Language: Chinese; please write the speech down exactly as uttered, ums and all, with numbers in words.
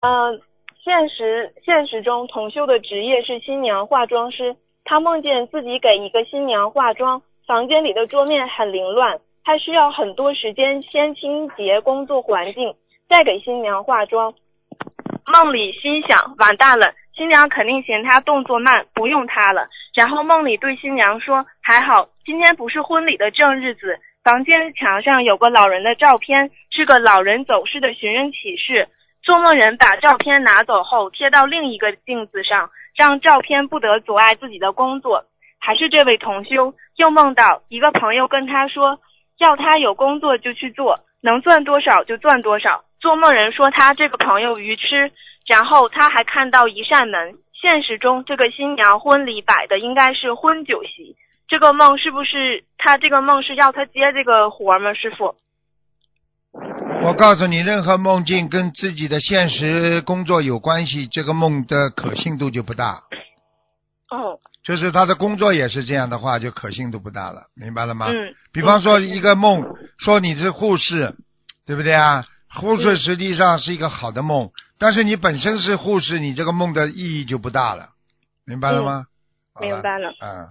嗯、呃，现实现实中同修的职业是新娘化妆师，他梦见自己给一个新娘化妆，房间里的桌面很凌乱，他需要很多时间先清洁工作环境，再给新娘化妆。梦里心想完蛋了，新娘肯定嫌他动作慢，不用他了。然后梦里对新娘说，还好今天不是婚礼的正日子，房间墙上有个老人的照片，是个老人走失的寻人启事。做梦人把照片拿走后贴到另一个镜子上，让照片不得阻碍自己的工作。还是这位同修又梦到一个朋友跟他说，要他有工作就去做，能赚多少就赚多少。做梦人说他这个朋友愚痴，然后他还看到一扇门，现实中这个新娘婚礼摆的应该是婚酒席。这个梦是不是他这个梦是要他接这个活吗？师傅， 我告诉你，任何梦境跟自己的现实工作有关系，这个梦的可信度就不大。 哦， 就是他的工作也是这样的话，就可信度不大了，明白了吗？ 嗯， 比方说一个梦，说你是护士，对不对啊？护士实际上是一个好的梦，但是你本身是护士，你这个梦的意义就不大了，明白了吗？ 嗯，明白了。 嗯。